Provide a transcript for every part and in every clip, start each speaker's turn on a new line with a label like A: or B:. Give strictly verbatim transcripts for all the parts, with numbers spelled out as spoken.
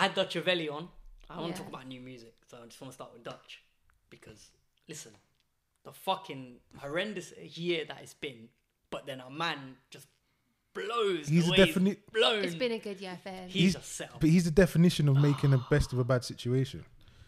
A: had Dutch Avelli on. I want
B: Yeah.
A: to talk about new music, so I just want to start with Dutch because listen, the fucking horrendous year that it's been, but then a man just blows.
C: He's
A: the
C: a
A: way
C: definite.
A: blown.
B: It's been a good year for him.
A: He's,
C: He's
A: a setup.
C: But he's the definition of making the best of a bad situation.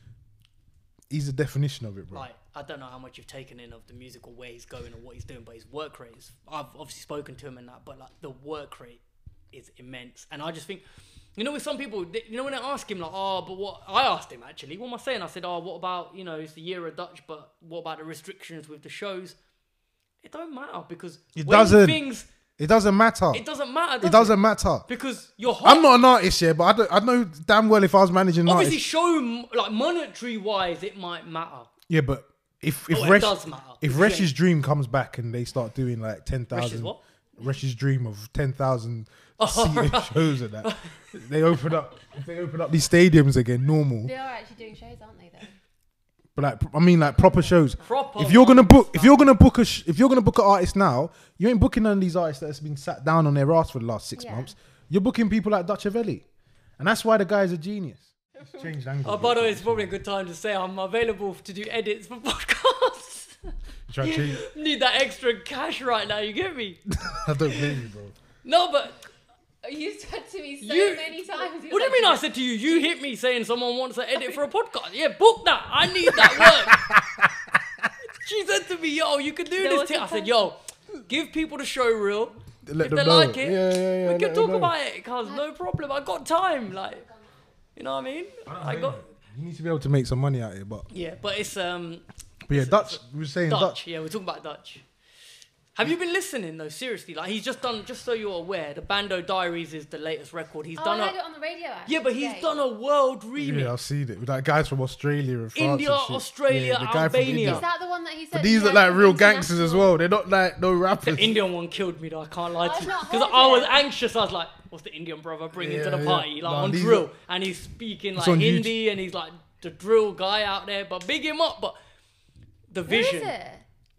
C: He's the definition of it, bro.
A: Like, I don't know how much you've taken in of the music or where he's going or what he's doing, but his work rate is, I've obviously spoken to him and that, but like the work rate is immense. And I just think, you know, with some people, they- you know, when I ask him like, oh, but what, I asked him actually, what am I saying? I said, oh, what about, you know, it's the year of Dutch, but what about the restrictions with the shows? It don't matter because
C: It
A: when
C: doesn't.
A: things,
C: It doesn't matter.
A: it doesn't matter. Does
C: It doesn't matter.
A: Because you're hot.
C: I'm not an artist, yeah, but I, don't, I know damn well if I was managing an
A: Obviously,
C: artist.
A: show, m- like, monetary wise, it might matter.
C: Yeah, but if if
A: Oh, it
C: Resh,
A: does matter.
C: if
A: If
C: Resh's
A: you ain't-
C: dream comes back and they start doing like ten
A: Resh's
C: thousand,
A: what?
C: Resh's dream of ten thousand
A: Oh, right.
C: shows and that, they open up. If they open up these stadiums again, normal.
B: They are actually doing shows, aren't they? Though.
C: But like, I mean, like proper shows.
A: Proper
C: If you're gonna
A: ones,
C: book, if
A: like-
C: you're gonna book a, sh- if you're gonna book an artist now, you ain't booking none of these artists that's been sat down on their ass for the last six
B: Yeah.
C: months. You're booking people like Dutch Avelli, and that's why the guy is a genius. Change language.
A: Oh, by the way, it's probably a good time to say I'm available to do edits for podcasts.
C: Try to change-
A: Need that extra cash right now, you get me?
C: I don't blame you, bro.
A: No, but
B: You said to me so
A: You-
B: many times.
A: what do you mean I said to you, you hit me saying someone wants to edit for a podcast? Yeah, book that. I need that work. She said to me, yo, you can do
B: There
A: this
B: was
A: thing.
B: a
A: I said, yo, give people the show reel.
C: Let
A: If
C: them
A: they
C: know.
A: like it,
C: Yeah, yeah, yeah,
A: we
C: let
A: can
C: them
A: talk
C: know.
A: about it, cuz no problem. I got time. Like, you know what I mean? I got,
C: You need to be able to make some money out here, but
A: yeah, but it's, um,
C: but yeah, Dutch. We were saying
A: Dutch.
C: Dutch.
A: Yeah, we're talking about Dutch. Have you been listening though? Seriously, like he's just done. Just so you're aware, the Bando Diaries is the latest record. He's
B: Oh,
A: done
B: I heard
A: a
B: it on the radio. Actually,
A: yeah, but he's
B: today.
A: done a world remix.
C: Yeah, I've seen it with like guys from Australia and France
A: India,
C: and shit.
A: Australia,
C: Yeah, the guy from
A: Albania.
C: India.
B: Is that the one that he said?
C: But these
B: he
C: look
B: had
C: like
B: some
C: real gangsters as
B: international-
C: well. They're not like no rappers.
A: The Indian one killed me though. I can't lie to
B: I've
A: you
B: not
A: because
B: heard
A: I was
B: it.
A: anxious. I was like, "What's the Indian brother bringing to
C: Yeah,
A: the
C: yeah.
A: party?" Like
C: Nah,
A: on
C: these
A: drill,
C: are-
A: and he's speaking
C: It's
A: like
C: on
A: Hindi, and he's like the drill guy out there. But big him up. But the
B: Where is
A: vision.
B: it?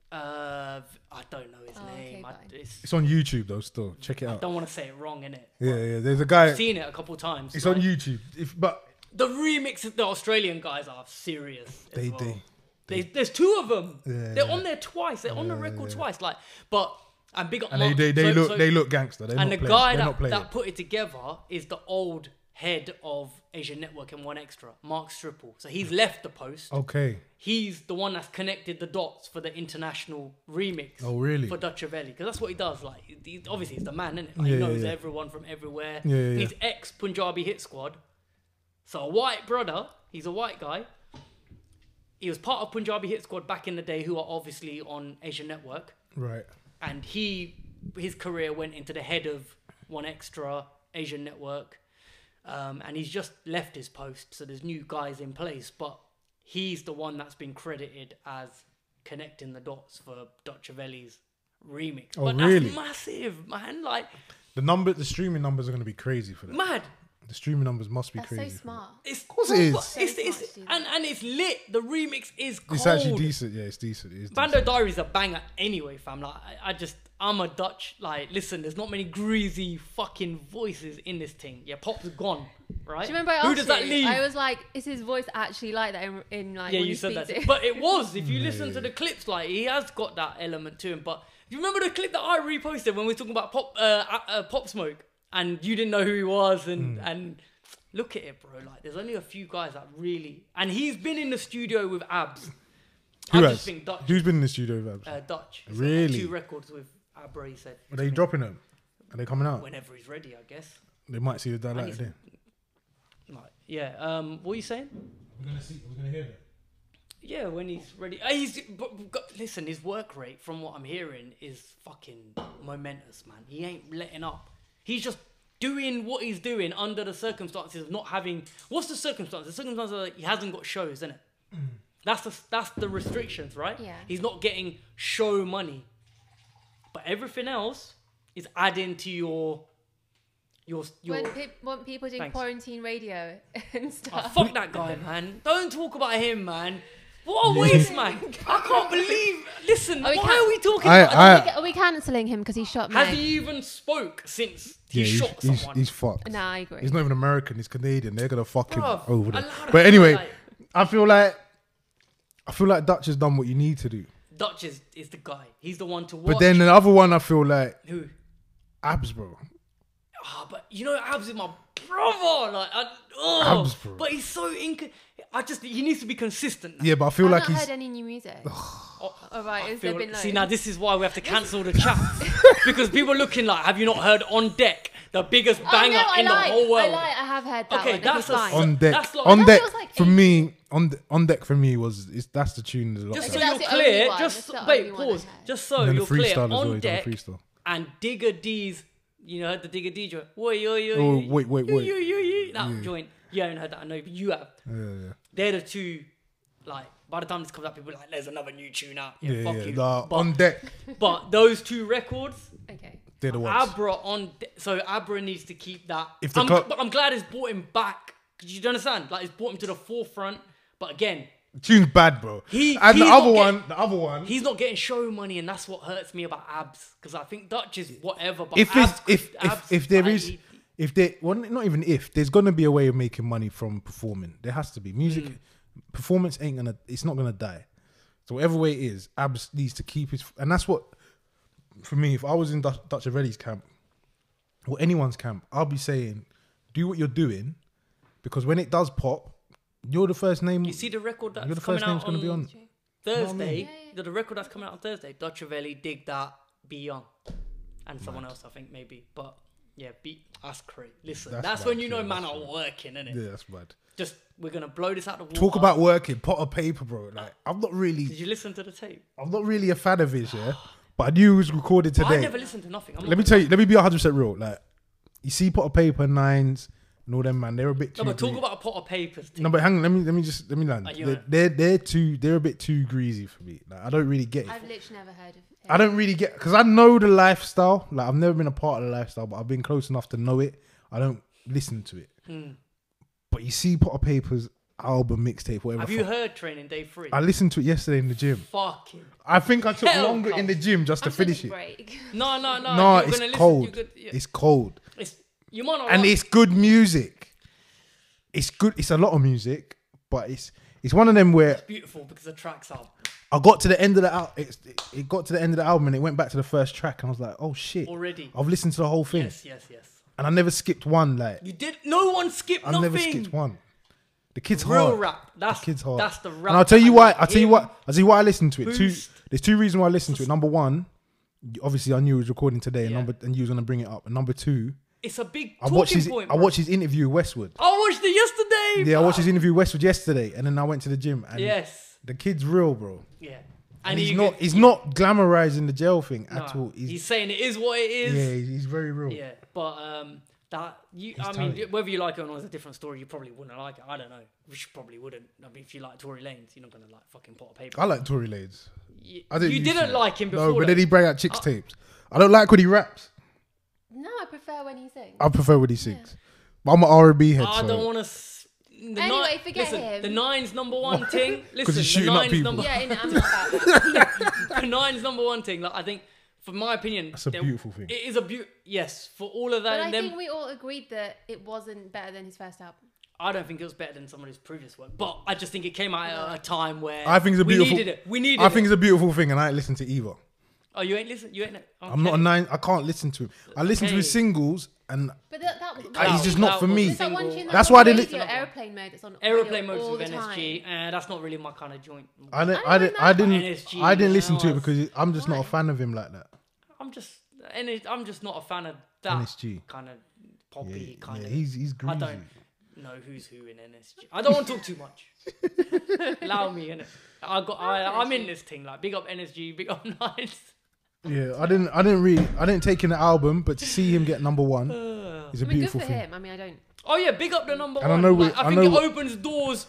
A: Uh, I don't know his
B: Oh, okay,
A: name. I,
B: fine.
A: it's,
C: It's on YouTube though. Still, check it
A: I
C: out.
A: don't want to say it wrong, innit?
C: Yeah, yeah. There's a guy.
A: I've seen it a couple times.
C: It's
A: like,
C: on YouTube. If but
A: The remixes, the Australian guys are serious. as
C: they
A: well.
C: they.
A: There's, there's two of them.
C: Yeah,
A: They're
C: yeah.
A: on there twice. They're on the record twice. Like, but and big up.
C: And they,
A: Mark-
C: they, they
A: so-
C: look
A: so-
C: they look gangster. They're
A: and
C: not
A: the
C: playing.
A: guy
C: They're not
A: that,
C: playing.
A: that put it together is the old head of Asian Network and One Extra, Mark Stripple. So he's left the post.
C: Okay.
A: He's the one that's connected the dots for the international remix.
C: Oh, really?
A: For Dutch Avelli, because that's what he does. Like, he, obviously he's the man, isn't it? Like,
C: Yeah,
A: he
C: yeah,
A: knows
C: yeah.
A: everyone from everywhere.
C: Yeah, yeah,
A: And
C: yeah.
A: he's ex Punjabi Hit Squad. So a white brother. He's a white guy. He was part of Punjabi Hit Squad back in the day, who are obviously on Asian Network.
C: Right.
A: And he, his career went into the head of One Extra, Asian Network. Um, and he's just left his post, so there's new guys in place. But he's the one that's been credited as connecting the dots for Dutch Avelli's remix.
C: Oh,
A: but
C: really?
A: that's massive, man. Like,
C: The number, the streaming numbers are going to be crazy for that.
A: mad.
C: The streaming numbers must be
B: That's
C: crazy.
B: so
C: for
B: smart.
A: It's, of
C: course it is.
A: It's, it's,
B: So smart to do that.
A: and, and it's lit. The remix is
C: that.
A: cold.
C: It's actually decent. Yeah, it's decent. It is
A: Bando
C: decent.
A: Diaries a banger anyway, fam. Like, I, I just, I'm a Dutch. Like, listen, there's not many greasy fucking voices in this thing. Yeah, Pop's gone, right?
B: Do you remember I
A: Who
B: asked
A: does that
B: you?
A: leave?
B: I was like, is his voice actually like that in, in like
A: yeah,
B: when
A: you
B: he
A: said that.
B: speaks it?
A: But it was. If you listen to the clips, like, he has got that element to him. But do you remember the clip that I reposted when we were talking about Pop, uh, uh, uh, Pop Smoke, and you didn't know who he was, and and. Look at it, bro. Like, there's only a few guys that really... And he's been in the studio with Abs.
C: Who
A: I
C: has?
A: just think Dutch.
C: Who's been in the studio with Abs?
A: Uh, Dutch. He's got
C: Really?
A: Two records with Abra, he said.
C: Are they dropping them? Are they coming out?
A: Whenever he's ready, I guess.
C: They might see the dialect
A: he's-
C: there.
A: Like, yeah. Um, what are you saying?
C: We're gonna see. We're gonna hear that.
A: Yeah, when he's ready. Uh, he's but, but, listen, his work rate, from what I'm hearing, is fucking momentous, man. He ain't letting up. He's just doing what he's doing under the circumstances of not having. What's the circumstance? The circumstances are like he hasn't got shows, isn't it? That's the that's the restrictions, right?
B: Yeah.
A: He's not getting show money, but everything else is adding to your your your.
B: When pe- when people do
A: Thanks.
B: quarantine radio and
A: Oh,
B: stuff.
A: fuck that guy, man! Don't talk about him, man. What a waste, man. I can't believe. Listen,
B: Are we
A: why
B: can-
A: are we talking
C: I-
A: about
C: I-
B: Are we, are we cancelling him because he shot
A: Has
B: Meg?
A: he even spoke since he
C: Yeah, he's,
A: shot
C: he's,
A: someone?
C: he's fucked.
B: No, I agree.
C: He's not even American. He's Canadian. They're gonna fuck him
A: Bruv,
C: over
A: I
C: there.
A: love
C: But
A: that,
C: anyway,
A: like-
C: I feel like I feel like Dutch has done what you need to do.
A: Dutch is, is the guy. He's the one to watch.
C: But then the other one, I feel like
A: Who?
C: Abs, bro.
A: Ah, but you know, Abs is my brother. Like, I, oh,
C: Abs, bro.
A: but he's so inc. I just he needs to be consistent. Now.
C: Yeah, but I feel
B: I've
C: like
B: not
C: he's.
B: heard any new music.
A: Oh,
B: All right,
A: I
B: has there
A: feel-
B: been
A: see
B: loads?
A: now this is why we have to cancel the chat because people are looking like, have you not heard On Deck, the biggest
B: Oh,
A: banger
B: no, I
A: in
B: lie.
A: the whole world?
B: I lie. I have heard that
A: Okay,
B: one.
A: that's
B: okay,
A: a
B: fine.
A: s-
C: On deck,
A: That's like-
C: on
B: That
C: deck
B: feels like
C: for
B: eight-
C: me. On de- on deck for me was is that's the tune. There's a lot
A: Just
C: of
A: so
C: that.
B: That's
A: you're
B: the only
A: clear,
B: one,
A: just
B: that's the
A: wait,
B: only one I
A: pause.
B: heard.
A: Just so
C: And then
A: you're
C: the
A: clear,
C: freestyle as well.
A: On
C: He's done
A: Deck
C: a freestyle.
A: and Digger D's, you know, heard the Digger D joint. Wait, yo, yo,
C: Oh,
A: yo,
C: wait, wait,
A: yo,
C: wait.
A: yo, yo, yo. That joint. You haven't heard that, I know, but you have.
C: Yeah, yeah.
A: They're the two, like, by the time this comes out, people are like, there's another new tune out. Yeah,
C: Yeah,
A: fuck
C: yeah.
A: you.
C: Nah,
A: but,
C: on deck,
A: but those two records,
B: Okay.
C: they're the ones.
A: Abra on, de- so Abra needs to keep that.
C: If the
A: I'm,
C: cl-
A: but I'm glad it's brought him back. Cause you understand? Like, it's brought him to the forefront. But again,
C: The tune's bad, bro.
A: He-
C: and the
A: he's
C: other
A: not
C: one,
A: getting-
C: the other one.
A: he's not getting show money, and that's what hurts me about Abs. Because I think Dutch is whatever. But
C: If
A: Abs,
C: it's, if
A: Abs,
C: if if there
A: like,
C: is
A: he-
C: if there well not even if there's gonna be a way of making money from performing. There has to be music.
A: Mm.
C: Performance ain't gonna. It's not gonna die. So whatever way it is, Abs needs to keep his. And that's what for me. If I was in Dutch, Dutch Avelli's camp or anyone's camp, I'll be saying, do what you're doing, because when it does pop, you're the first name.
A: You see the record that's
C: you're the
A: coming
C: first name's
A: out
C: gonna
A: on,
C: be on.
A: Thursday.
B: Yeah, yeah.
A: The, the record that's coming out on Thursday. Dutch Ravelli, Dig That, Be Young, and someone else I think maybe. But yeah, be that's crazy. Listen,
C: That's
A: that's,
C: bad,
A: when you know
C: yeah,
A: man
C: that's
A: are working, innit?
C: Yeah, that's bad.
A: Just we're gonna blow this out the water.
C: Talk about working, pot of paper, bro. Like I'm not really,
A: Did you listen to the tape?
C: I'm not really a fan of his, yeah. But I knew it was recorded
A: I
C: today.
A: never listened to nothing. I'm
C: Let me
A: not
C: tell you, let me be one hundred percent real. Like, you see pot of paper, nines, and all them, man, they're a bit too.
A: No, but talk
C: gre-
A: about a pot of papers.
C: No, but hang on, let me let me just let me land.
A: Are you
C: They're,
A: a-
C: they're they're too they're a bit too greasy for me. Like, I don't really get it.
B: I've literally never heard of it.
C: I don't really get because I know the lifestyle. Like I've never been a part of the lifestyle, but I've been close enough to know it. I don't listen to it.
A: Hmm.
C: But you see pot of papers album mixtape, whatever.
A: Have you
C: fuck-
A: heard Training Day Three?
C: I listened to it yesterday in the gym.
A: Fucking
C: I think I took
A: Hell
C: longer in the
A: comes.
C: gym just
B: I'm
C: to finish
B: taking
C: it.
B: a break.
A: no, no, no.
C: No,
A: you're
C: it's
A: gonna listen-
C: cold.
A: you're good- yeah.
C: It's cold.
A: It's you might not.
C: And
A: like-
C: it's good music. It's good. It's a lot of music, but it's it's one of them where
A: beautiful because the tracks are
C: I got to the end of the al- it's, it, it got to the end of the album and it went back to the first track and I was like, oh shit,
A: already.
C: I've listened to the whole thing
A: Yes, yes, yes.
C: and I never skipped one. Like
A: You did. No one skipped
C: I
A: nothing.
C: never skipped one. The kid's
A: Real
C: hard.
A: rap. That's
C: The kid's hard.
A: That's the rap.
C: And I'll tell you
A: that I
C: why.
A: like
C: I'll tell you
A: him.
C: what. I'll tell you why I listened to it. Two.
A: Boost.
C: There's two reasons why I listened to it. Number one, obviously I knew he was recording today, and
A: Yeah.
C: number and you was gonna bring it up. And number two,
A: It's a big
C: I
A: talking
C: watched his
A: point.
C: I
A: bro.
C: watched his interview with Westwood.
A: I watched it yesterday.
C: Yeah, I
A: bro.
C: watched his interview with Westwood yesterday, and then I went to the gym. And
A: Yes.
C: the kid's real, bro.
A: Yeah.
C: And he's
A: you
C: not.
A: get-
C: He's not glamorizing the jail thing
A: no,
C: at all.
A: He's,
C: He's,
A: saying it is what it is.
C: yeah, he's, he's very real.
A: Yeah, but um, that you,
C: He's
A: I mean,
C: talented.
A: whether you like it or not is a different story. You probably wouldn't like it. I don't know. You probably wouldn't. I mean, if you like Tory Lanez, you're not gonna like fucking Pot of Paper.
C: I like Tory Lanez.
A: you
C: I didn't
A: you
C: used
A: didn't
C: to.
A: like him before.
C: No, but
A: though.
C: then he bring out chicks
A: Uh,
C: tapes. I don't like when he raps.
B: No, I prefer when he sings.
C: I prefer when he sings. But I'm an R and B head.
A: I
C: so.
A: don't want to. The
B: Anyway,
A: ni-
B: forget
A: listen,
B: him.
A: The nine's number one thing. Listen,
C: he's
A: the
C: shooting up
A: nine's
C: people.
A: number.
B: Yeah, in, I'm not about that.
A: The nine's number one thing. Like I think, for my opinion,
C: That's a
A: there-
C: beautiful thing.
A: It is a beaut. Yes, for all of that,
B: But I
A: and them,
B: think we all agreed that it wasn't better than his first album.
A: I don't think it was better than some of his previous work. But I just think it came out at a time where
C: I think it's a beautiful.
A: We needed it. We needed
C: I think
A: it.
C: it's a beautiful thing, and I ain't listen to either.
A: Oh, you ain't listen. You ain't. Okay.
C: I'm not a nine. I can't listen to him. I listen to his
A: Okay.
C: singles, and
B: But that, that, that
C: Uh, he's just not for
A: was
C: me.
A: a
B: There's that one
A: single-
B: tune
C: That's
B: on
C: why they li-
B: radio, airplane mode. That's on
A: Aeroplane
B: radio
A: modes
B: all
A: with
B: the
A: N S G,
B: time.
A: and that's not really my kind of joint.
C: I didn't.
B: I
C: I
B: don't
C: didn't.
B: know
C: I
B: about
C: didn't.
A: N S G,
C: I didn't listen
A: yeah,
C: to it
A: I was-
C: because I'm just not a
B: Why?
C: fan of him like that.
A: I'm just, N S I'm just not a fan of that
C: N S G.
A: kind of
C: Yeah,
A: poppy kind
C: yeah,
A: of.
C: he's he's
A: I
C: greasy.
A: don't know who's who in N S G. I don't want to talk too much. Allow me, innit? I got. I, I'm in this thing. Like, big up N S G, big up Nines.
C: Yeah, I didn't. I didn't really. I didn't take in the album, but to see him get number one
A: Uh,
C: is a
B: I mean, good
C: beautiful
B: for
C: thing.
B: him. I mean, I don't.
A: oh yeah, big up the number
C: And I
A: one.
C: know we-
A: Like, I,
C: I
A: think
C: know
A: it
C: we-
A: opens doors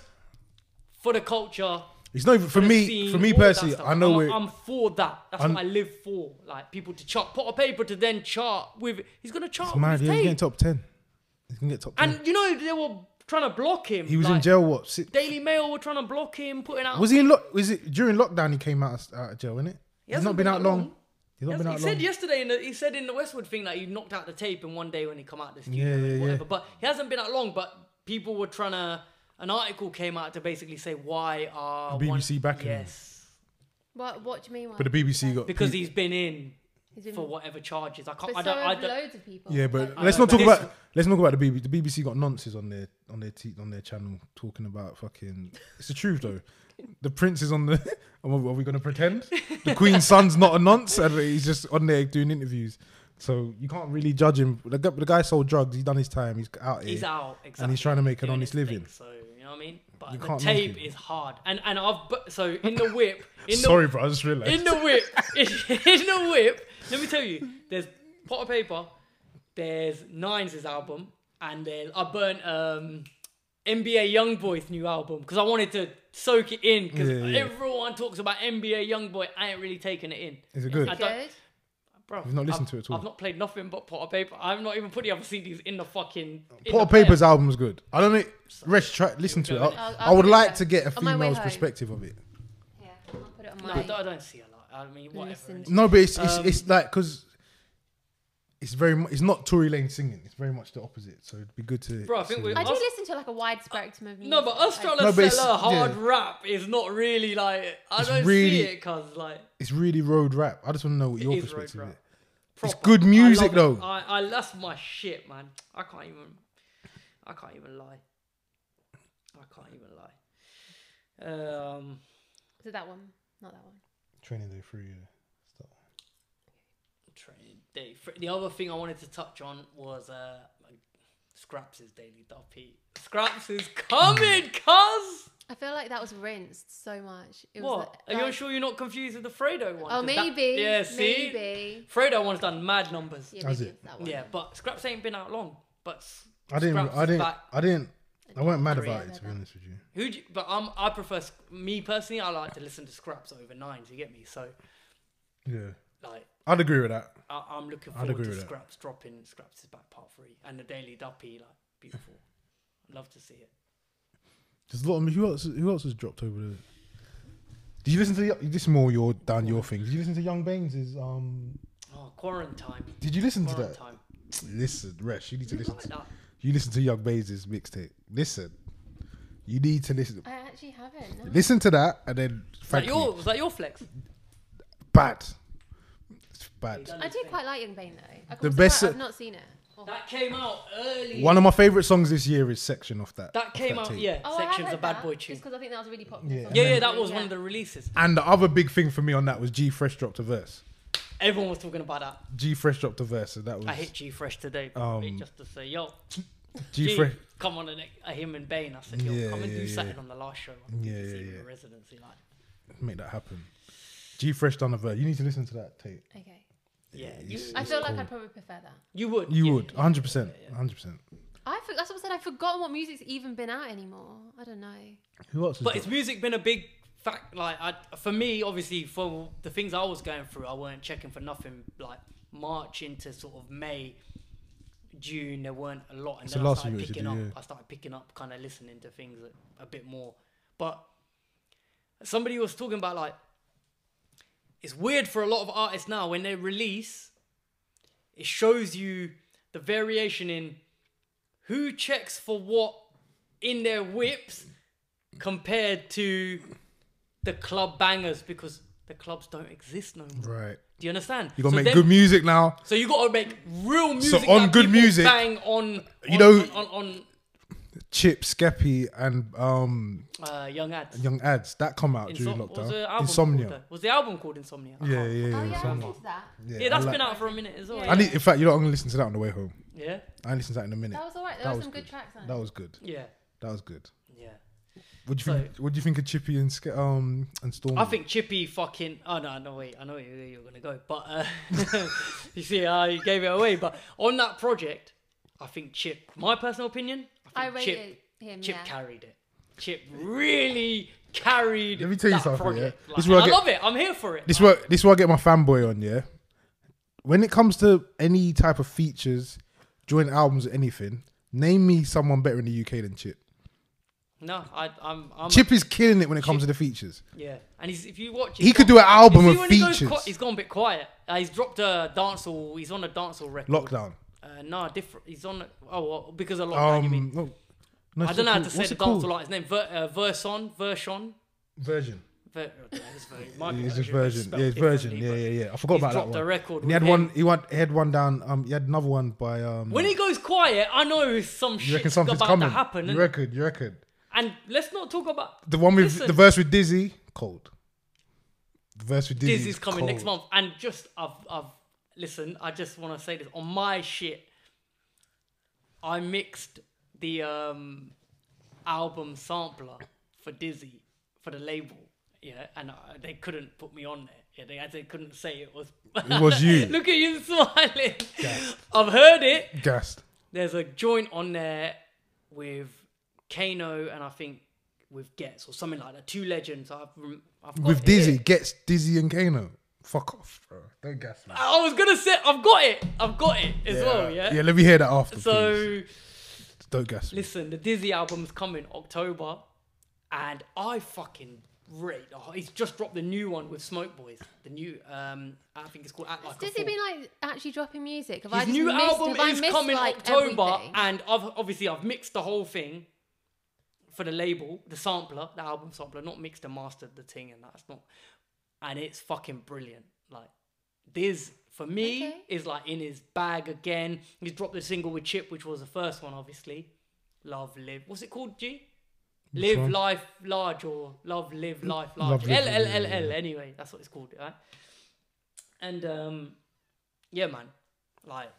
A: for the culture.
C: It's not even for
A: the
C: me.
A: scene,
C: For me
A: all of that
C: personally,
A: stuff.
C: I know
A: I'm,
C: we're.
A: I'm for that. That's
C: I'm-
A: what I live for. Like people to chart, pot of paper to then chart with. He's gonna chart
C: It's
A: with
C: mad.
A: his
C: Yeah, he's
A: tape.
C: getting top ten. He's gonna get top ten.
A: And you know there were trying to block him.
C: He was
A: like,
C: in jail. What? Six,
A: Daily Mail were trying to block him, putting out.
C: was he in lock? Was it during lockdown? He came out of, out of jail, innit?
A: He
C: He's
A: hasn't
C: not been, out long. He's
A: He,
C: not been
A: hasn't-
C: out
A: he
C: long.
A: said yesterday, in the, he said in the Westwood thing that he knocked out the tape in one day when he come out the studio
C: Yeah, yeah,
A: and whatever.
C: yeah.
A: But he hasn't been out long. But people were trying to. An article came out to basically say why are
C: The B B
A: one-
C: C backing him.
A: Yes,
B: What, what do you mean? Why?
C: But the B B C got
A: because he's been in
B: He's been-
A: for whatever charges. I can't.
B: But
A: I
B: so
A: don't. I
B: have
A: don't.
B: loads of people.
C: Yeah, but
B: Like,
C: let's
A: know,
C: not talk
A: but this-
C: about let's not talk about the B B C. The B B C got nonsense on their on their te- on their channel talking about fucking. It's the truth though. The prince is on the. Are we going to pretend the queen's son's not a nonce and he's just on there doing interviews? So you can't really judge him. The guy, the guy sold drugs. He's done his time. He's out here.
A: He's out exactly,
C: and he's trying to make an
A: doing
C: honest
A: his thing,
C: living.
A: So you know what I mean. But
C: You
A: the
C: can't knock
A: tape
C: him.
A: is hard, and and I've bu- so in the whip. In the,
C: Sorry, bro. I just realized.
A: In the whip, in, in the whip. Let me tell you, there's Pot of Paper, there's Nines' album, and then I burnt um, N B A YoungBoy's new album because I wanted to soak it in because
C: Yeah, yeah.
A: everyone talks about N B A YoungBoy. I ain't really taking it in.
C: Is it good?
A: I
B: Good.
A: don't, bro.
C: You've not listened
A: I've,
C: to it at all?
A: I've not played nothing but Pot of Paper. I've not even put the other C Ds in the fucking. in
C: Pot
A: the
C: of Paper's
A: player.
C: album's good. I don't know. Resh, try listen to it.
A: I'll-
C: I,
B: I'll-
C: I
B: I'll
C: would
B: give it
C: like
B: a
C: to get a
B: on my way
C: female's
B: home.
C: perspective of it.
B: Yeah, I'll put it on
A: No,
B: my.
A: I don't, I don't see a lot. I mean, whatever.
B: Listen
A: innit?
C: No, but it's it's,
A: Um,
C: it's like because it's very mu- it's not Tory Lane singing. It's very much the opposite. So it'd be good to.
A: Bro, I think
C: see
A: we-
B: I
C: it.
B: do
A: Us-
B: listen to like a wide spectrum of music.
A: No, but us trying
C: No,
A: to
C: but
A: sell
C: it's-
A: a hard
C: yeah.
A: rap is not really like I
C: It's
A: don't
C: really-
A: see it cause like
C: It's really road rap. I just want to know what
A: It
C: your
A: is
C: perspective
A: road
C: is.
A: rap.
C: It's
A: proper.
C: good
A: I
C: music
A: love it.
C: though.
A: I, I that's my shit, man. I can't even I can't even lie. I can't even lie. Um,
B: Is it that one? Not that one.
C: Training Day Three. Yeah. Stop.
A: training day. Fr- The other thing I wanted to touch on was uh, Scraps' Daily Duppy. Scraps is coming, cuz.
B: I feel like that was rinsed so much. It was
A: What?
B: like-
A: Are you sure you're not confused with the Fredo one?
B: Oh,
A: 'Cause that-
B: maybe.
A: yeah, see?
B: Maybe.
A: Fredo one's done mad numbers.
B: Yeah,
C: Has
B: maybe
C: it?
B: it's that one.
A: Yeah, but Scraps ain't been out long. But s-
C: I didn't.
A: Scraps
C: I
A: is
C: didn't.
A: back.
C: I didn't. I weren't mad
A: Three.
C: about it to be honest with you.
A: Who? Do you, but um, I prefer Sc- me personally. I like to listen to Scraps over Nines. You get me? So
C: Yeah,
A: like,
C: I'd agree with that.
A: I, I'm looking
C: I'd
A: forward
C: agree
A: to
C: with that.
A: Scraps dropping. Scraps is back part three and the Daily Duppy. Like beautiful. I'd love to see it.
C: There's a lot of who else. Who else has dropped over the? Did you listen to the, this? Is more your down your thing. Did you listen to Young Baines's? Um,
A: Oh, quarantine.
C: did you listen to that?
A: Quarantine.
C: Listen, Resh, you need to
A: You
C: listen.
A: like
C: To,
A: that?
C: you listen to Young Baines's mixtape. Listen, you need to listen.
B: I actually haven't. No.
C: Listen to that and then
A: Was that
C: thank
A: your?
C: you.
A: Was that your flex?
C: Bad. It's bad.
B: I do quite like Young Bane though. I
C: The
B: the
C: best-
B: best. I've not seen it. Oh,
A: That came out early.
C: One of my favorite songs this year is Section of that.
A: that came
C: that
A: out.
C: tape.
A: Yeah,
B: oh I have
A: Section's
B: heard
A: a bad
B: that,
A: boy
B: Just
A: tune.
B: because I think that was a really popular.
C: Yeah.
B: song.
A: Yeah,
C: And
A: yeah,
C: then-
A: that was
B: Yeah.
A: one of the releases.
C: And the other big thing for me on that was G Fresh dropped a verse.
A: Everyone was talking about that.
C: G Fresh dropped a verse, so that was
A: I hit G Fresh today,
C: Um,
A: um, just to say, yo,
C: G
A: G,
C: Fresh.
A: come on, a, a him and Bane. I said, yo,
C: Yeah,
A: come and
C: yeah,
A: do
C: yeah.
A: something on the last show. On
C: Yeah,
A: B B C
C: yeah,
A: with
C: yeah.
A: the residency, like,
C: Make that happen. G Fresh done a verse. You need to listen to that tape.
B: Okay.
A: yeah,
C: Yeah,
A: you,
C: it's-
B: I
C: it's
B: feel like
C: cool.
B: I'd probably prefer that.
A: you would,
C: You
A: yeah,
C: would,
A: yeah,
C: one hundred percent,
A: yeah, yeah.
C: one hundred percent.
B: I for, that's what I said. I've forgotten what music's even been out anymore. I don't know.
C: Who else? Has
A: But
C: dropped?
A: has music been a big fact? Like, I, for me, obviously, for the things I was going through, I weren't checking for nothing. Like March into sort of May, June, there weren't a lot, and
C: It's
A: then
C: the
A: I
C: last
A: started
C: thing you
A: picking
C: should
A: up.
C: do, yeah.
A: I started picking up, kind of listening to things a, a bit more. But somebody was talking about like, it's weird for a lot of artists now when they release, it shows you the variation in who checks for what in their whips compared to the club bangers, because the clubs don't exist no more.
C: Right.
A: Do you understand?
C: You gotta
A: So
C: make
A: then-
C: good music now.
A: So you gotta make real music.
C: on
A: that
C: good
A: people
C: music,
A: bang on.
C: you
A: on-
C: know-
A: on, on, on
C: Chip, Skeppy, and um,
A: uh, Young Ads.
C: Young Ads that come out during
A: Insom- what was
C: lockdown.
A: the album
C: Insomnia.
A: Called, though? was the album called Insomnia? I
C: Yeah,
A: can't-
C: yeah,
B: Oh
C: yeah.
B: yeah, I
C: Insomnia.
B: listened to that.
C: Yeah,
A: Yeah, that's
C: I like-
A: been out for a minute as well.
B: Yeah.
C: I need, in fact, you know, I'm gonna listen to that on the way home.
A: Yeah,
C: I listened to that in a minute.
B: That was alright. There
C: That
B: were
C: was
B: some good,
C: good.
B: tracks on it.
C: That was good.
A: yeah,
C: That was good.
A: yeah.
C: What do you think? What do you think of Chippy and Ske- um and Storm?
A: I think Chippy fucking. Oh no, no wait. I know where you're gonna go, but uh, you see, I uh, gave it away. But on that project, I think Chip. My personal opinion, I
B: I
A: think Chip.
B: rated him.
A: Chip
B: yeah.
A: carried it. Chip really carried.
C: Let me tell you
A: that
C: something,
A: project.
C: yeah?
A: Like,
C: This is where I
A: I
C: get-
A: love it. I'm here for it.
C: This
A: Like,
C: what this is where I get my fanboy on. Yeah, when it comes to any type of features, joint albums, or anything, Name me someone better in the U K than Chip.
A: No, I, I'm. I'm
C: Chip is killing it when it comes to the features.
A: Yeah, and he's if you watch,
C: He
A: he's
C: could
A: gone-
C: do an album
A: you
C: of
A: see when he goes
C: features.
A: qui- he's gone a bit quiet. Uh, he's dropped a dancehall. He's on a dancehall record.
C: Lockdown.
A: Uh, no, different. He's on. A, oh, well, because of lockdown. you mean?
C: Um, no, no,
A: I
C: it's
A: don't know
C: not
A: how to
C: called-
A: say
C: what's
A: the
C: it called?
A: dancehall artist name. Ver, uh, Verson, Version.
C: Version.
A: Ver, oh, it's very, it might be
C: It's just
A: actually
C: version.
A: spelled
C: Yeah, it's version.
A: differently,
C: Yeah,
A: but
C: yeah, yeah. I forgot
A: he's
C: about that
A: dropped
C: one.
A: a record.
C: And he had
A: with
C: one.
A: him.
C: He had, he had one down. Um, he had another one by. Um,
A: When he goes quiet, I know some
C: you
A: shit's
C: reckon something's
A: about
C: coming?
A: to happen.
C: You
A: And,
C: reckon? You reckon?
A: and let's not talk about
C: The one with
A: Listen.
C: the verse with Dizzy, cold. The verse with Dizzy.
A: Dizzy's
C: is
A: coming
C: cold.
A: next month. And just, I've, I've, listen, I just want to say this. On my shit, I mixed the um, album sampler for Dizzy, for the label. Yeah, and uh, they couldn't put me on there. Yeah, they, they couldn't say it was.
C: It was you.
A: Look at you smiling.
C: Gassed.
A: I've heard it.
C: Gassed.
A: There's a joint on there with Kano and I think with Gets or something like that. Two legends. I've, rem- I've got
C: With
A: it
C: Dizzy,
A: here.
C: gets Dizzy and Kano. Fuck off, bro. Don't gas me.
A: I was gonna say I've got it. I've got it as well. Yeah.
C: Yeah, let me hear that after. please.
A: So
C: Don't gas me.
A: listen, the Dizzy album's coming October, and I fucking rate. Oh, he's just dropped the new one with Smoke Boys. The new, um, I think it's called Act Like
B: Has
A: a
B: Dizzy
A: Fool.
B: been like actually dropping music? Have I
A: His
B: just
A: new
B: missed,
A: album
B: have I
A: is
B: missed,
A: coming
B: like,
A: October,
B: everything?
A: and I've obviously I've mixed the whole thing for the label, the sampler, the album sampler, not mixed and mastered the thing, and that's not, and it's fucking brilliant. Like Diz for me
B: Okay.
A: is like in his bag again. He's dropped the single with Chip, which was the first one, obviously. Love, live. What's it called? G. Live
C: one?
A: life large or love live life
C: Love,
A: large.
C: Live,
A: L L
C: yeah,
A: L
C: yeah,
A: L.
C: yeah.
A: Anyway, that's what it's called, right? And um, yeah, man. Like,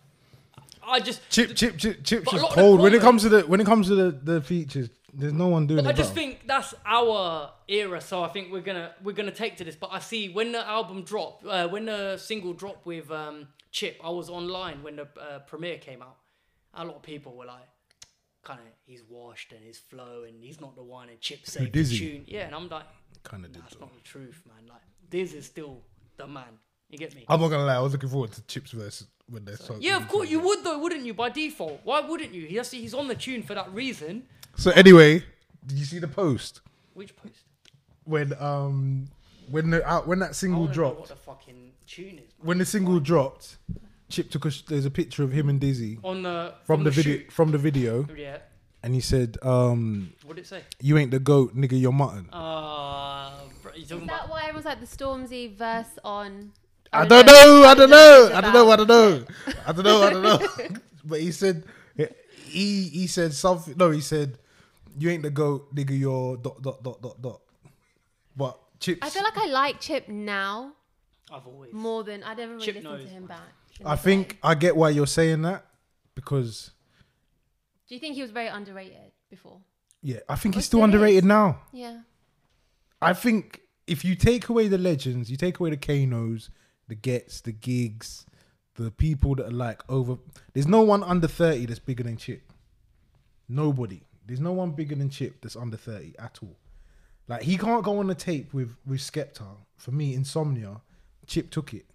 A: I just
C: Chip, Chip, Chip, Chip's
A: But a
C: just
A: lot of the
C: cold. When it
A: comments-
C: comes to the when it comes to the, the features, there's no one doing
A: But
C: it.
A: I just
C: better.
A: think that's our era, so I think we're gonna we're gonna take to this. But I see when the album dropped, uh, when the single dropped with um, Chip, I was online when the uh, premiere came out. A lot of people were like, kind of, he's washed and his flow, and he's not the one. And Chip saved the
C: Dizzy?
A: tune, yeah. And I'm like,
C: kind of did.
A: that's
C: Though.
A: not the truth, man. Like, Diz is still the man. You get me?
C: I'm not gonna lie. I was looking forward to Chip's verse when they're so.
A: Yeah, of course you would though, wouldn't you? By default, why wouldn't you? He's he's on the tune for that reason.
C: So anyway, did you see the post
A: Which post?
C: when um when the out when that
A: I
C: single
A: wanna know
C: dropped?
A: what the fucking tune is.
C: When the single dropped, Chip took a. sh- There's a picture of him and Dizzy
A: On the
C: from, the, video
A: shoot.
C: from the video,
A: Yeah.
C: and he said, um,
A: What did it say?
C: "You ain't the goat, nigga. You're mutton."
A: Uh, bro, you
B: Is
A: talking
B: that
A: about?
B: why everyone's like the Stormzy verse on?
C: I don't know. I don't know. I don't know. I
B: about-
C: don't know. I don't know. I don't know. But he said, he he said something. No, he said, "You ain't the goat, nigga. You're dot dot dot dot dot." But Chips,
B: I feel like I like Chip now
A: I've always.
B: more than I never really
A: Chip
B: listened to
A: knows,
B: him
A: man.
B: back. in
C: I
B: the
C: think
B: day.
C: I get why you're saying that because
B: Do you think he was very underrated before?
C: yeah, I think he's
B: Or
C: still
B: still
C: underrated
B: is.
C: now.
B: Yeah.
C: I think if you take away the legends, you take away the Kanos, the Gets, the Gigs, the people that are like over. There's no one under thirty that's bigger than Chip. Nobody. There's no one bigger than Chip that's under thirty at all. Like he can't go on a tape with with Skepta. For me, Insomnia, Chip took it.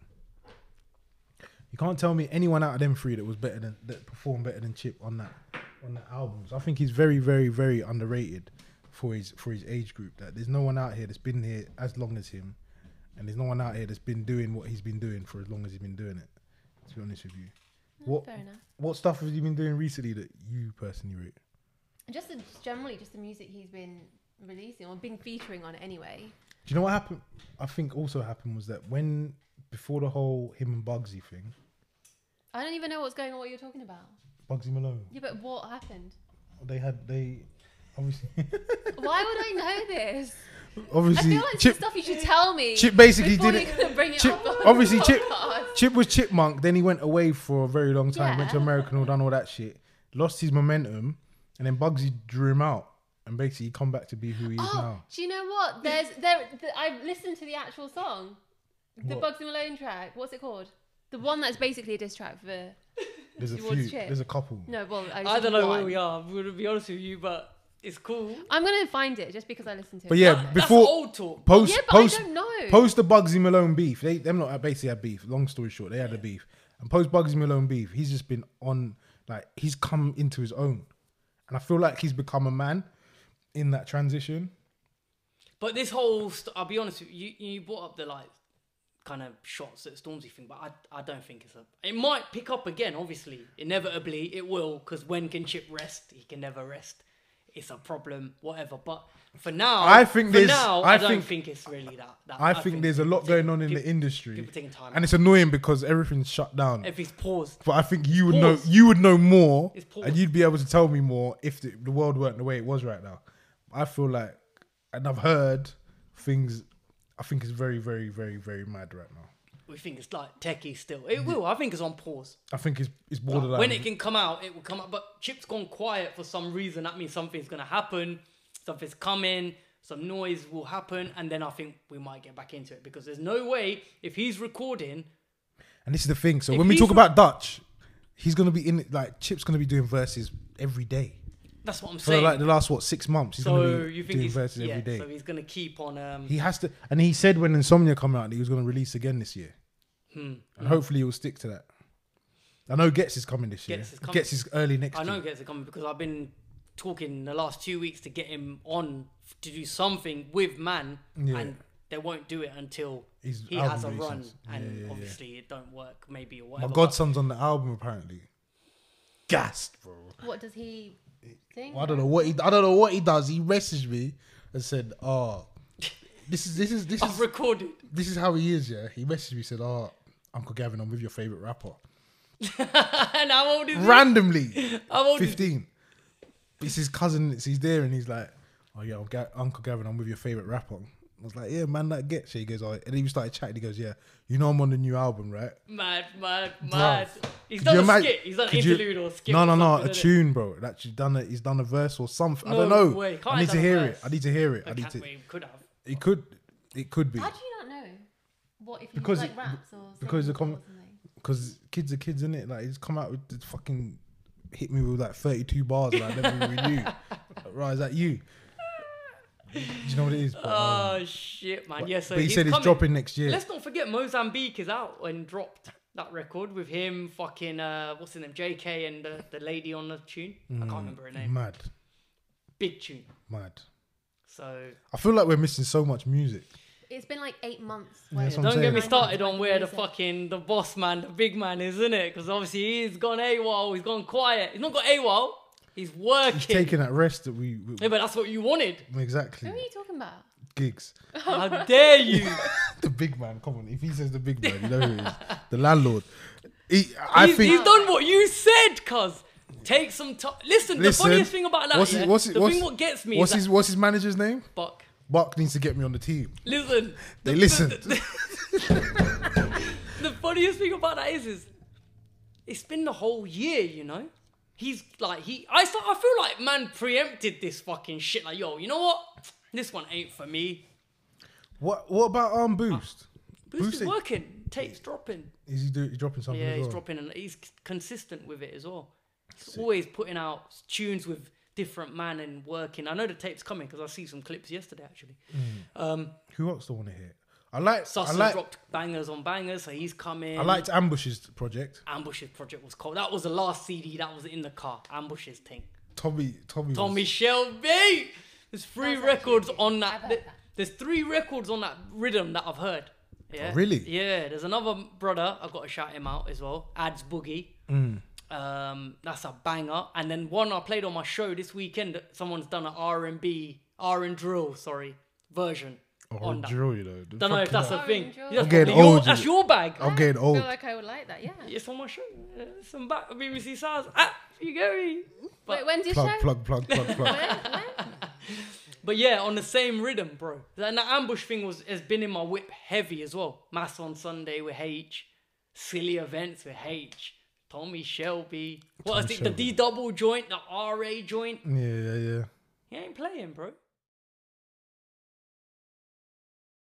C: You can't tell me anyone out of them three that was better than that performed better than Chip on that on that album. So I think he's very, very, very underrated for his for his age group. That there's no one out here that's been here as long as him, and there's no one out here that's been doing what he's been doing for as long as he's been doing it. To be honest with you, what
B: Fair enough.
C: what stuff have you been doing recently that you personally rate?
B: Just the, generally, just the music he's been releasing or been featuring on it anyway.
C: Do you know what happened? I think also happened was that when before the whole him and Bugsy thing,
B: I don't even know what's going on. What you're talking about?
C: Bugsy Malone,
B: Yeah, but what happened?
C: they had they obviously
B: Why would I know this? I
C: obviously
B: feel like
C: Chip
B: it's stuff you should tell me.
C: Chip basically
B: before
C: did
B: you're
C: it.
B: gonna bring it
C: Chip
B: up on
C: obviously
B: the
C: Chip
B: podcast.
C: Chip was Chipmunk. Then he went away for a very long time. Went to
B: Yeah.
C: America and all done all that shit. Lost his momentum, and then Bugsy drew him out, and basically he come back to be who he is
B: Oh,
C: now.
B: do you know what? There's there. The, I've listened to the actual song, the
C: What?
B: Bugsy Malone track. What's it called? The one that's basically a diss track for.
C: There's a
B: towards
C: few.
B: Chip.
C: There's a couple.
B: No, well, I,
A: I don't know where
B: one.
A: we are. I'm gonna be honest with you, but it's cool.
B: I'm gonna find it just because I listened to it.
C: But yeah,
A: That-
C: before
A: that's old talk.
C: post
B: yeah, but
C: post
B: I don't know.
C: post the Bugsy Malone beef. They them not basically had beef. Long story short, they had a beef. And post Bugsy Malone beef, he's just been on Like he's come into his own, and I feel like he's become a man in that transition.
A: But this whole, st- I'll be honest with you, you, you brought up the like kind of shots at Stormzy thing, but I, I don't think it's a. It might pick up again, obviously, inevitably it will, because when can Chip rest? He can never rest. It's a problem, whatever. But for now,
C: I think
A: for
C: there's-
A: now,
C: I
A: I, don't
C: think-
A: think, it's really that. that
C: I, think, there's a lot
A: people
C: going on in
A: people-
C: the industry,
A: People taking time.
C: and it's annoying because everything's shut down.
A: If he's paused,
C: But I think you would
A: Pause.
C: know you would know more,
A: It's pause.
C: and you'd be able to tell me more if the, the world weren't the way it was right now. I feel like, and I've heard things. I think it's very, very, very, very mad right now.
A: we think it's like techie still. It will. I think it's on pause.
C: I think it's it's
A: Like,
C: borderline.
A: when it can come out, it will come out. But Chip's gone quiet for some reason. That means something's gonna happen. Something's coming. Some noise will happen, and then I think we might get back into it because there's no way if he's recording.
C: And this is the thing. So
A: If
C: when we
A: he's
C: talk
A: re-
C: about Dutch, he's gonna be in it. Like Chip's gonna be doing verses every day
A: That's what I'm
C: for
A: saying.
C: like the last what six months. He's
A: so
C: gonna be
A: you think
C: doing
A: he's
C: verses
A: yeah,
C: every day.
A: So he's gonna keep on. Um,
C: He has to, and he said when Insomnia come out, that he was gonna release again this year,
A: hmm.
C: and hopefully he'll stick to that. I know Gets is coming this year.
A: Gets is coming.
C: Gets is early next
A: I know
C: year.
A: Gets it coming because I've been talking the last two weeks to get him on f- to do something with Man,
C: Yeah.
A: and they won't do it until
C: His
A: he
C: album
A: has a run,
C: releases.
A: and
C: Yeah, yeah, yeah.
A: obviously it don't work, maybe or
C: My
A: whatever. but-
C: godson's on the album apparently. Gassed, bro.
B: What does he sing?
C: Well, I don't know what he. I don't know what he does. He messaged me and said, "Oh, this is this is this
A: I've
C: is
A: recorded.
C: this is how he is." Yeah, he messaged me said, "Oh, Uncle Gavin, I'm with your favorite rapper."
A: And how old is he?
C: Randomly,
A: How old is he?
C: fifteen. It's his cousin. It's he's there, and he's like, "Oh yeah, I'm Ga- Uncle Gavin, I'm with your favorite rapper." I was like, "Yeah, man, that gets you." He goes, "Oh," and then we started chatting. He goes, "Yeah, you know I'm on the new album, right?"
A: Mad, mad, mad. He's
C: Could
A: done
C: you
A: a
C: imagine-
A: skit. He's done an
C: could you-
A: interlude or a skit.
C: No,
A: or
C: no, no,
A: something,
C: a
A: innit?
C: tune, bro. That he's done a, he's done a verse or something. I don't
A: No
C: know.
A: way. Can't
C: I need
A: have
C: to
A: done a
C: hear it.
A: verse.
C: I need to hear it.
A: I
C: I need
A: can't
C: to.
A: wait. Could have.
C: It could, it could be
B: How do you not know? What if he
C: Because
B: like
C: it-
B: raps or
C: because the
B: sings or
C: com-
B: something?
C: because kids are kids, innit? Like he's come out with the fucking hit me with like thirty-two bars and I never even knew. Right, is that you? Do you know what it is? But, um,
A: Oh shit, man.
C: but,
A: Yeah, so
C: but he
A: he's
C: said it's
A: coming.
C: dropping next year.
A: Let's not forget Mozambique is out and dropped that record with him, fucking uh, what's his name, J K, and the, the lady on the tune. I can't remember her name.
C: Mad,
A: Big tune.
C: mad.
A: So
C: I feel like we're missing so much music.
B: It's been like eight months.
C: Yeah,
B: where
C: that's what I'm
A: don't get
C: saying.
A: me
B: nine
A: started
B: months
A: on
B: where
A: where the
B: music-
A: fucking the boss man, the big man is, isn't it? Because obviously he's gone AWOL. He's gone quiet. He's not got AWOL. He's working.
C: He's taking that rest that we, we
A: Yeah, but that's what you wanted.
C: exactly
B: Who are you talking about?
C: gigs.
A: How dare you?
C: The big man, come on. If he says the big man, you know who it is. The landlord. He, I
A: he's,
C: think.
A: he's done what you said, cuz. Take some time. Listen, the
C: Listen,
A: funniest thing about that,
C: what's his-
A: yeah,
C: what's his-
A: the
C: what's-
A: thing what gets me
C: what's
A: is
C: his
A: that,
C: What's his manager's name?
A: Buck.
C: Buck needs to get me on the team.
A: Listen.
C: They
A: the-
C: listened.
A: The, the funniest thing about that is, is it's been the whole year, you know? He's like, he, I start, I feel like man preempted this fucking shit. Like, yo, you know what? This one ain't for me.
C: What What about um Boost?
A: Boost
C: Boost
A: is
C: it-
A: working. Tapes dropping.
C: Is he do, he dropping something?
A: Yeah,
C: as
A: he's
C: well?
A: dropping and he's c- consistent with it as well. He's always putting out tunes with different man and working. I know the tape's coming because I see some clips yesterday actually. Um,
C: Who else do I want to hear? I like.
A: Suss
C: I
A: has
C: like.
A: dropped bangers on bangers, so he's coming.
C: I liked Ambush's project.
A: Ambush's project was cold. That was the last C D that was in the car. Ambush's thing.
C: Tommy. Tommy.
A: Tommy
C: Was,
A: Shelby. There's three
B: That's
A: records
B: actually-
A: on
B: I've
A: that.
B: heard
A: th-
B: that.
A: There's three records on that rhythm that I've heard. Yeah.
C: Oh, really?
A: Yeah. There's another brother. I've got to shout him out as well. Ads Boogie.
C: Mm.
A: Um, that's a banger. And then one I played on my show this weekend. Someone's done an R and B, R and drill, sorry, version
C: Oh,
A: on that.
C: drill, you know.
A: Don't know if that's
B: hell.
A: a thing.
B: R and drill.
A: That's,
C: I'm getting
A: probably your,
C: old,
A: that's
C: you-
A: your bag.
C: I'm getting
B: I
C: old.
B: feel like I would like that. Yeah.
A: It's on my show. Yeah, some back B B C Sounds. Ah, you get me. But,
B: Wait, when's your
C: Plug,
B: show?
C: plug, plug, plug, plug.
B: When? When?
A: but yeah, on the same rhythm, bro. And that ambush thing was has been in my whip heavy as well. Mass on Sunday with H, silly events with H, Tommy Shelby. What
C: Tommy
A: is it?
C: Shelby.
A: The D double joint, the R A joint.
C: Yeah, yeah, yeah.
A: He ain't playing, bro.